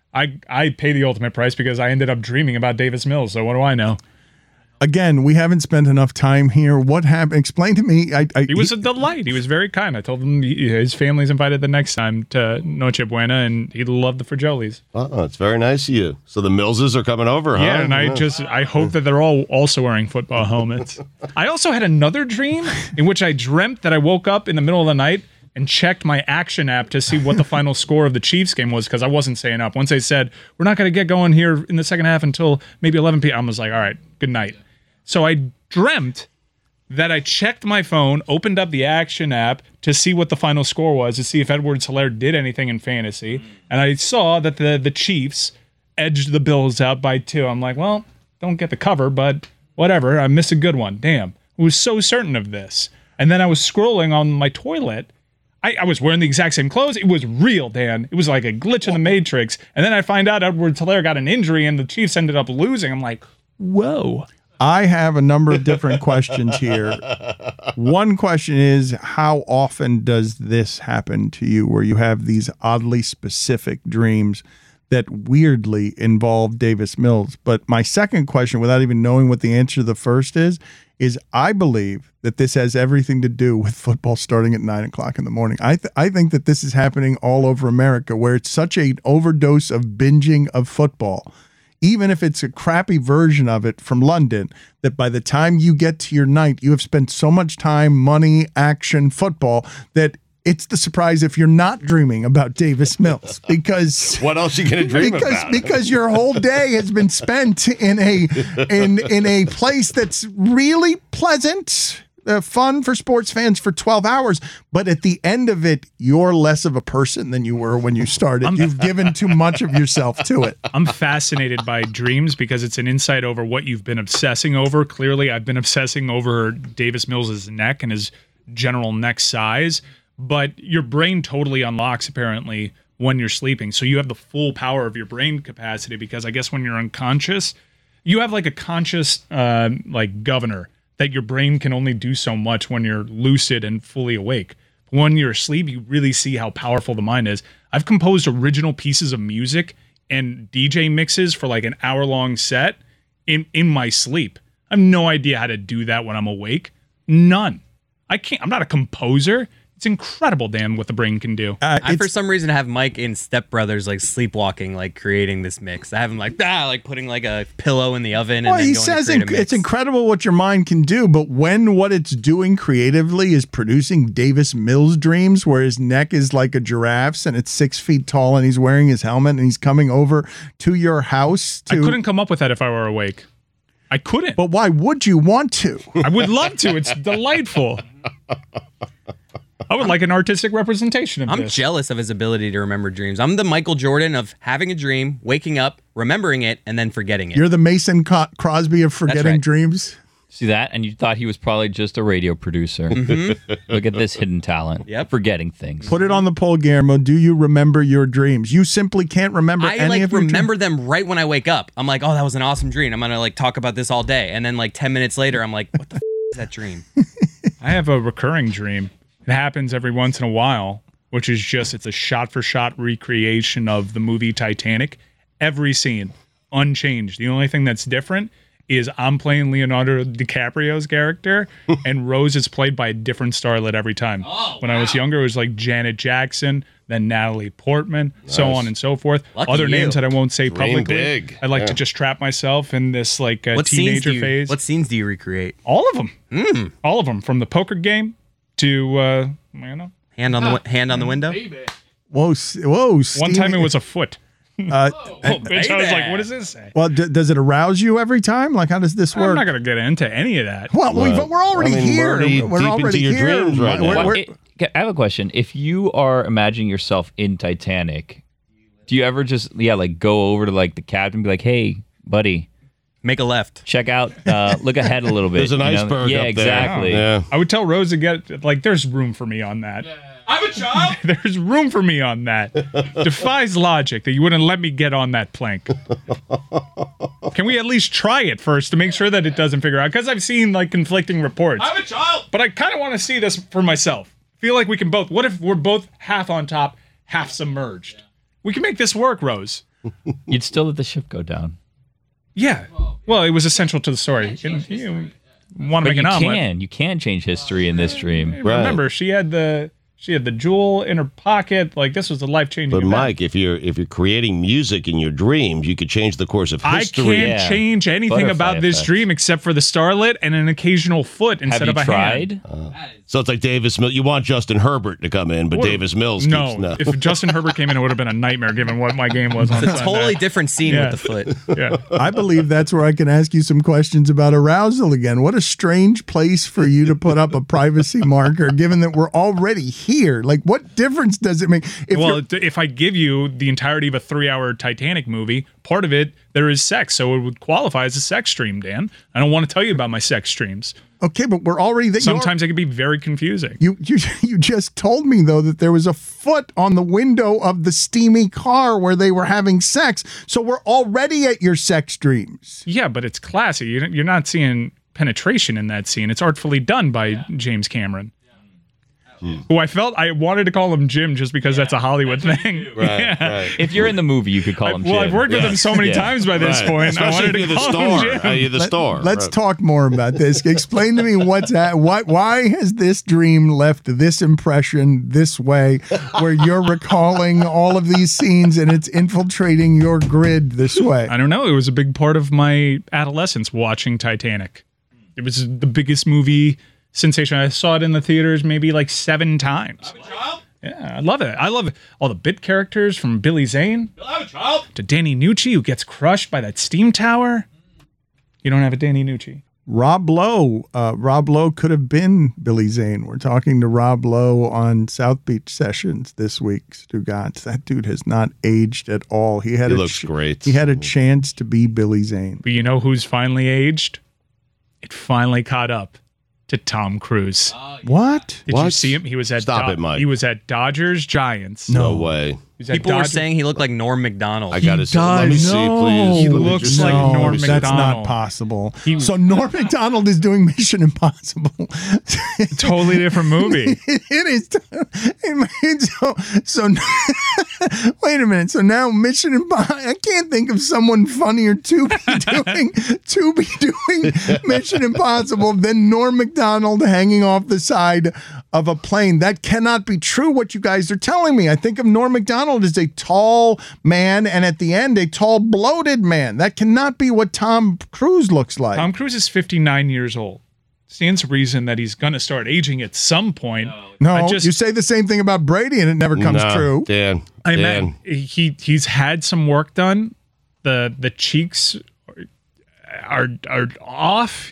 I pay the ultimate price because I ended up dreaming about Davis Mills. So what do I know? Again, we haven't spent enough time here. What happened? Explain to me. He was a delight. He was very kind. I told him his family's invited the next time to Noche Buena, and he loved the Fragiolis. Oh, it's very nice of you. So the Millses are coming over, huh? Yeah, and I hope that they're all also wearing football helmets. I also had another dream in which I dreamt that I woke up in the middle of the night and checked my action app to see what the final score of the Chiefs game was because I wasn't staying up. Once they said, we're not going to get going here in the second half until maybe 11 p.m., I was like, all right, good night. So I dreamt that I checked my phone, opened up the action app to see what the final score was, to see if Edwards-Helaire did anything in fantasy, and I saw that the Chiefs edged the Bills out by 2. I'm like, well, don't get the cover, but whatever. I missed a good one. Damn. I was so certain of this. And then I was scrolling on my toilet. I was wearing the exact same clothes. It was real, Dan. It was like a glitch in the Matrix. And then I find out Edwards-Helaire got an injury and the Chiefs ended up losing. I'm like, whoa. I have a number of different questions here. One question is, how often does this happen to you where you have these oddly specific dreams that weirdly involve Davis Mills? But my second question, without even knowing what the answer to the first is I believe that this has everything to do with football starting at 9 o'clock in the morning. I think that this is happening all over America where it's such an overdose of binging of football, even if it's a crappy version of it from London, that by the time you get to your night, you have spent so much time, money, action, football, that it's the surprise if you're not dreaming about Davis Mills. Because what else are you going to dream about? Because your whole day has been spent in a place that's really pleasant, fun for sports fans for 12 hours, but at the end of it, you're less of a person than you were when you started. You've given too much of yourself to it. I'm fascinated by dreams because it's an insight over what you've been obsessing over. Clearly, I've been obsessing over Davis Mills' neck and his general neck size, but your brain totally unlocks apparently when you're sleeping. So you have the full power of your brain capacity because I guess when you're unconscious, you have like a conscious like governor that your brain can only do so much when you're lucid and fully awake. When you're asleep, you really see how powerful the mind is. I've composed original pieces of music and DJ mixes for like an hour-long set in my sleep. I have no idea how to do that when I'm awake. None. I can't. I'm not a composer. It's incredible, Dan, what the brain can do. I, for some reason, have Mike in Step Brothers, like sleepwalking, like creating this mix. I have him like putting like a pillow in the oven. Well, and then he going says to create a mix. it's incredible what your mind can do, but when what it's doing creatively is producing Davis Mills dreams, where his neck is like a giraffe's and it's 6 feet tall and he's wearing his helmet and he's coming over to your house. I couldn't come up with that if I were awake. I couldn't. But why would you want to? I would love to. It's delightful. I would like an artistic representation of I'm this. jealous of his ability to remember dreams. I'm the Michael Jordan of having a dream, waking up, remembering it, and then forgetting it. You're the Mason Crosby of forgetting right. dreams. See that? And you thought he was probably just a radio producer. Look at this hidden talent. Yep. Forgetting things. Put it on the poll, Guillermo. Do you remember your dreams? You simply can't remember I any like of your remember them right when I wake up. I'm like, oh, that was an awesome dream. I'm gonna like talk about this all day, and then like 10 minutes later, I'm like, what the is that dream? I have a recurring dream. It happens every once in a while, which is just it's a shot-for-shot recreation of the movie Titanic. Every scene, unchanged. The only thing that's different is I'm playing Leonardo DiCaprio's character, and Rose is played by a different starlet every time. When I was younger, it was like Janet Jackson, then Natalie Portman, so on and so forth. Lucky Other you. names that I won't say Dream publicly. big. I like to just trap myself in this like What scenes teenager do you, phase. What scenes do you recreate? All of them. All of them, from the poker game to Hand on the window. Whoa, One Stevie. time it was a foot. Baby. Bitch, I was like, what does this say? Well, does it arouse you every time? Like, how does this I'm work? not going to get into any of that. Well, we're already here. We're deep already into your here. dreams right now. I have a question. If you are imagining yourself in Titanic, do you ever just like go over to like the captain and be like, hey, buddy, Make a left. check out, look ahead a little bit. There's an you know? iceberg Yeah, up there. exactly. Yeah. I would tell Rose to get, like, there's room for me on that. I'm a child. There's room for me on that. Defies logic that you wouldn't let me get on that plank. Can we at least try it first to make sure that it doesn't figure out? Because I've seen, like, conflicting reports. I'm a child. But I kind of want to see this for myself. Feel like we can both. What if we're both half on top, half submerged? We can make this work, Rose. You'd still let the ship go down. Yeah. Well, it was essential to the story. You want to But make an omelet. you can change history in this dream. Remember, she had the jewel in her pocket. Like, this was a life-changing But event. Mike, if you're creating music in your dreams, you could change the course of history. I can't change anything Butterfly about this effect. dream except for the starlet and an occasional foot instead Have of you a hand. tried? So it's like Davis Mills. You want Justin Herbert to come in, but Davis Mills No, keeps no. if Justin Herbert came in, it would have been a nightmare given what my game was on It's a Sunday. totally different scene Yeah. with the foot. Yeah. I believe that's where I can ask you some questions about arousal again. What a strange place for you to put up a privacy marker, given that we're already here. Like, what difference does it make? If I give you the entirety of a 3-hour Titanic movie, part of it, there is sex, so it would qualify as a sex stream, Dan. I don't want to tell you about my sex streams. Okay, but we're already there. Sometimes it can be very confusing. You just told me, though, that there was a foot on the window of the steamy car where they were having sex. So we're already at your sex dreams. Yeah, but it's classy. You're not seeing penetration in that scene. It's artfully done by James Cameron. Who I felt I wanted to call him Jim just because that's a Hollywood thing. Right. If you're in the movie, you could call him Jim. I've worked with him so many times by this point. Especially I wanted if to you're the call star. him Jim. You're the star. Let's Right. talk more about this. Explain to me why has this dream left this impression this way, where you're recalling all of these scenes and it's infiltrating your grid this way? I don't know. It was a big part of my adolescence watching Titanic. It was the biggest movie sensation. I saw it in the theaters maybe like 7 times. Yeah, I love it. I love all the bit characters from Billy Zane to Danny Nucci, who gets crushed by that steam tower. You don't have a Danny Nucci. Rob Lowe. Rob Lowe could have been Billy Zane. We're talking to Rob Lowe on South Beach Sessions this week, Stugotz. That dude has not aged at all. He looks great. He had a chance to be Billy Zane. But you know who's finally aged? It finally caught up to Tom Cruise. What? Did you see him? He was at Stop it, Mike. He was at Dodgers Giants. No way. People were saying he looked like Norm Macdonald. I gotta see. Let me see, please. He looks like Norm Macdonald. That's not possible. So Norm Macdonald is doing Mission Impossible. Totally different movie. It is. So wait a minute. So now Mission Impossible. I can't think of someone funnier to be doing Mission Impossible than Norm Macdonald hanging off the side of a plane. That cannot be true. What you guys are telling me. I think of Norm Macdonald as a tall man, and at the end, a tall, bloated man. That cannot be what Tom Cruise looks like. Tom Cruise is 59 years old. Stands to reason that he's going to start aging at some point. No, you say the same thing about Brady, and it never comes true. Dan. He's had some work done. The cheeks are off.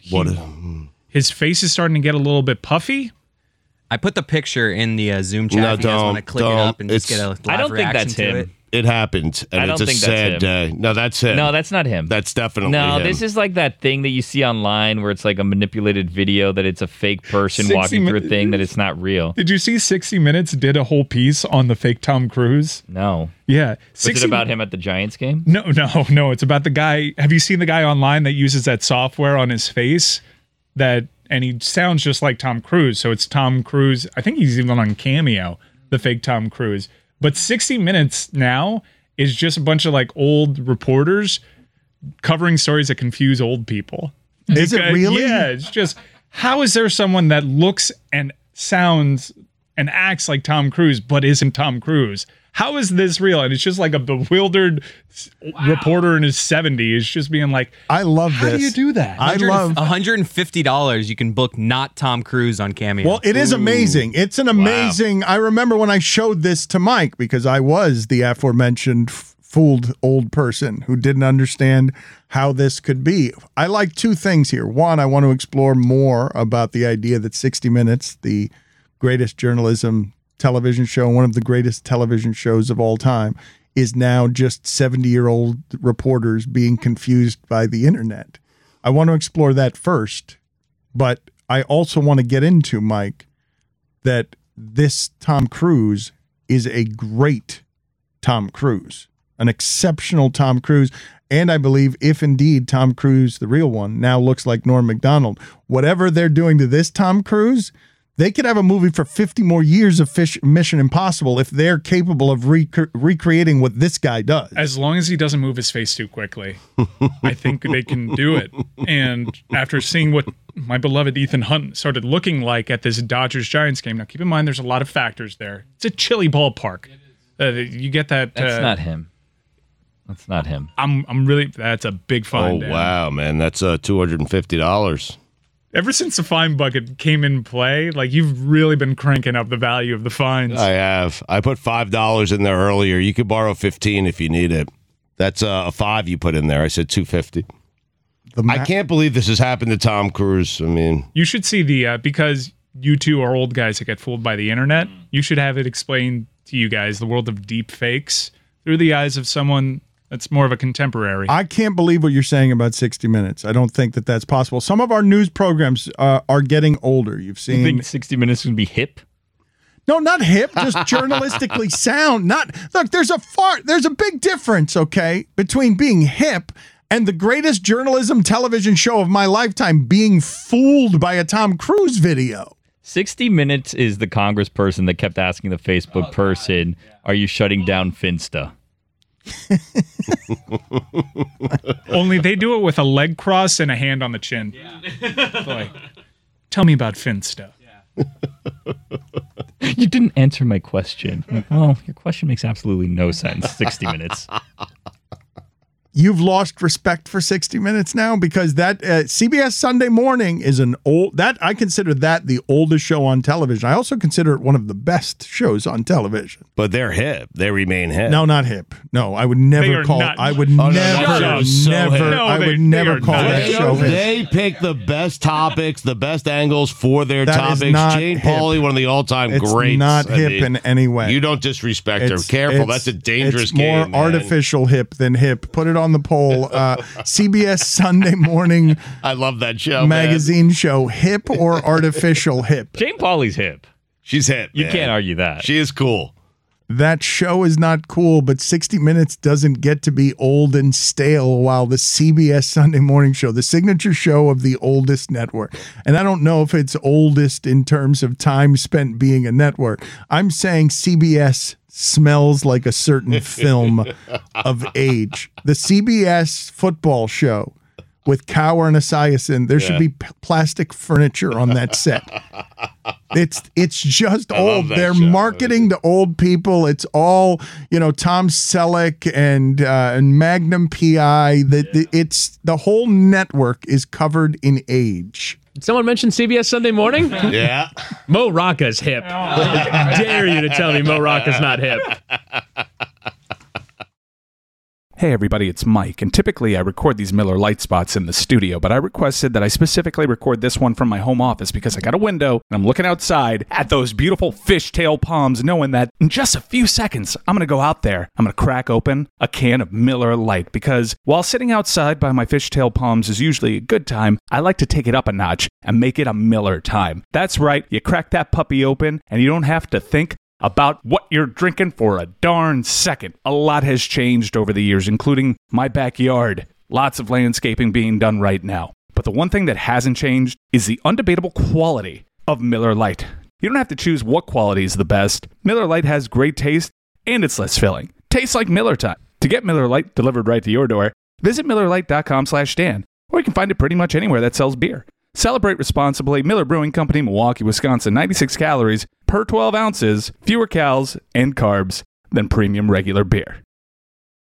His face is starting to get a little bit puffy. I put the picture in the Zoom chat. No, if you guys want to click it up and just get a live I don't think reaction that's to him. it. It happened, and I it's don't a think sad that's day. No, that's him. No, that's not him. That's definitely No, him. this is like that thing that you see online where it's like a manipulated video that it's a fake person walking through a thing that it's not real. Did you see 60 Minutes did a whole piece on the fake Tom Cruise? No. Yeah. Was it about him at the Giants game? No. It's about the guy. Have you seen the guy online that uses that software on his face and he sounds just like Tom Cruise. So it's Tom Cruise. I think he's even on Cameo, the fake Tom Cruise. But 60 Minutes now is just a bunch of like old reporters covering stories that confuse old people. Is it really? Yeah, it's just, how is there someone that looks and sounds and acts like Tom Cruise but isn't Tom Cruise? How is this real? And it's just like a bewildered reporter in his 70s just being like, I love this. How do you do that? I love $150 you can book not Tom Cruise on Cameo. Well, it is amazing. It's an amazing. Wow. I remember when I showed this to Mike because I was the aforementioned fooled old person who didn't understand how this could be. I like two things here. One, I want to explore more about the idea that 60 Minutes, the greatest journalism television show, one of the greatest television shows of all time, is now just 70-year-old reporters being confused by the internet. I want to explore that first, but I also want to get into, Mike, that this Tom Cruise is a great Tom Cruise, an exceptional Tom Cruise, and I believe if indeed Tom Cruise, the real one, now looks like Norm Macdonald, whatever they're doing to this Tom Cruise, they could have a movie for 50 more years of Mission Impossible if they're capable of recreating what this guy does. As long as he doesn't move his face too quickly, I think they can do it. And after seeing what my beloved Ethan Hunt started looking like at this Dodgers-Giants game, now keep in mind there's a lot of factors there. It's a chilly ballpark. You get that. That's not him. That's not him. I'm really. That's a big find. Oh, wow, man. That's $250. Ever since the fine bucket came in play, like you've really been cranking up the value of the fines. I have. I put $5 in there earlier. You could borrow $15 if you need it. That's a $5 you put in there. I said $250. I can't believe this has happened to Tom Cruise. I mean, you should see the because you two are old guys that get fooled by the internet. You should have it explained to you guys the world of deep fakes through the eyes of someone that's more of a contemporary. I can't believe what you're saying about 60 Minutes. I don't think that that's possible. Some of our news programs are getting older. You've seen. You think 60 Minutes would be hip? No, not hip, just journalistically sound. Look, there's a big difference, okay, between being hip and the greatest journalism television show of my lifetime being fooled by a Tom Cruise video. 60 Minutes is the congressperson that kept asking the Facebook person, are you shutting down Finsta? Only they do it with a leg cross and a hand on the chin. Boy, tell me about Finsta. You didn't answer my question. Like, well, your question makes absolutely no sense. 60 Minutes. You've lost respect for 60 Minutes now because that CBS Sunday Morning is I consider that the oldest show on television. I also consider it one of the best shows on television. But they're hip. They remain hip. No, not hip. No, I would never call it. I would never call that show hip. They pick the best topics, the best angles for their topics. Jane Pauley, one of the all-time greats. It's not hip in any way. You don't disrespect her. Careful, that's a dangerous game. It's more artificial hip than hip. Put it on the poll. CBS Sunday Morning. I love that show. Magazine show. Hip or artificial hip? Jane Pauley's hip. She's hip. You can't argue that. She is cool. That show is not cool, but 60 Minutes doesn't get to be old and stale while the CBS Sunday Morning Show, the signature show of the oldest network. And I don't know if it's oldest in terms of time spent being a network. I'm saying CBS smells like a certain film of age. The CBS football show with Cower and Esiason, there should be plastic furniture on that set. It's just old. They're marketing to old people. It's all, Tom Selleck and Magnum PI. It's the whole network is covered in age. Did someone mention CBS Sunday Morning? Yeah. Mo Rocca's hip. I dare you to tell me Mo Rocca's not hip. Hey everybody, it's Mike, and typically I record these Miller Lite spots in the studio, but I requested that I specifically record this one from my home office because I got a window and I'm looking outside at those beautiful fishtail palms, knowing that in just a few seconds I'm going to go out there, I'm going to crack open a can of Miller Lite, because while sitting outside by my fishtail palms is usually a good time, I like to take it up a notch and make it a Miller time. That's right, you crack that puppy open and you don't have to think about what you're drinking for a darn second. A lot has changed over the years, including my backyard. Lots of landscaping being done right now. But the one thing that hasn't changed is the undebatable quality of Miller Lite. You don't have to choose what quality is the best. Miller Lite has great taste, and it's less filling. Tastes like Miller time. To get Miller Lite delivered right to your door, visit MillerLite.com/Dan, or you can find it pretty much anywhere that sells beer. Celebrate responsibly. Miller Brewing Company, Milwaukee, Wisconsin. 96 calories per 12 ounces, fewer calories and carbs than premium regular beer.